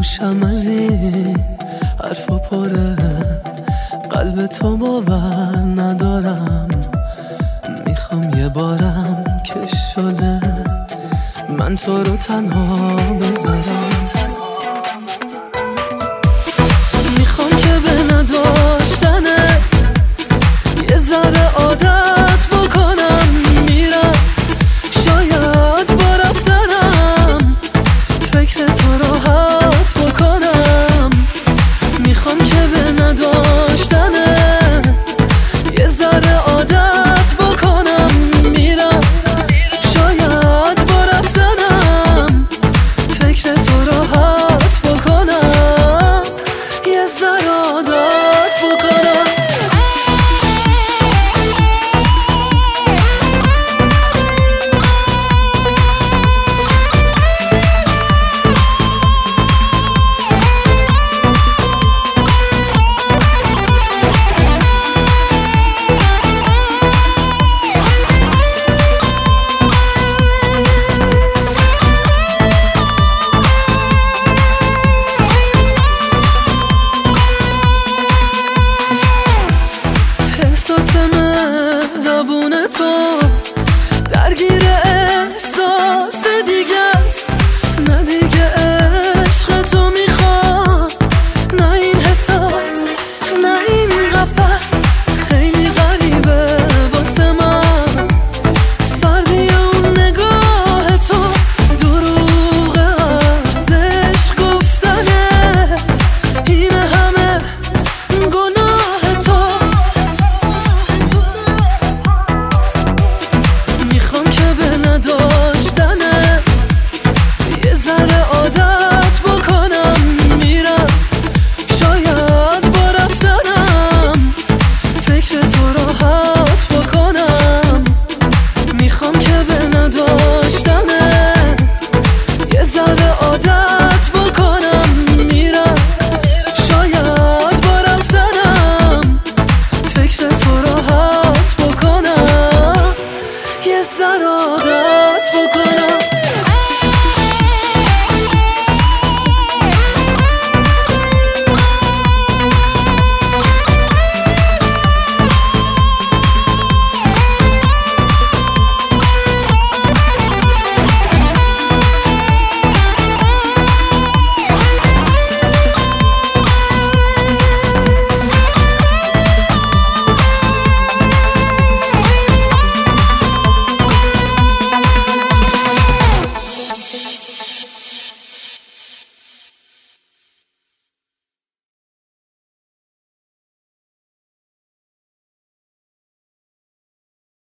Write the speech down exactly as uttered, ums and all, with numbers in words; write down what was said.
گوشم از این حرفا پره، قلب تو باور ندارم. میخوام یه بارم که شده من تو رو تنها بذارم. میخوام که به نداشتنه یه ذره عادت بکنم. میرم شاید با رفتنم فکر تو راحت بکنم. میخوام که به نداشتنه یه ذره عادت بکنم. میرم شاید با رفتنم فکر تو راحت بکنم. یه ذره عادت بکنم. احساس مهربون تو درگیر احساس دیگه است. نه دیگه عشق تو میخوام، نه این حساب، نه این قفس. خیلی غریبه واسه من سردی اون نگاه تو، دروغ از عشق گفتنت. این همه گناه تو. میخوام که به نداشتنت یه ذره عادت بکنم. میرم شاید با رفتنم فکر تو راحت بکنم. میخوام که به نداشتنت یه ذره عادت بکنم. میرم شاید با رفتنم فکر تو راحت بکنم. یه ذره عادت بکنم.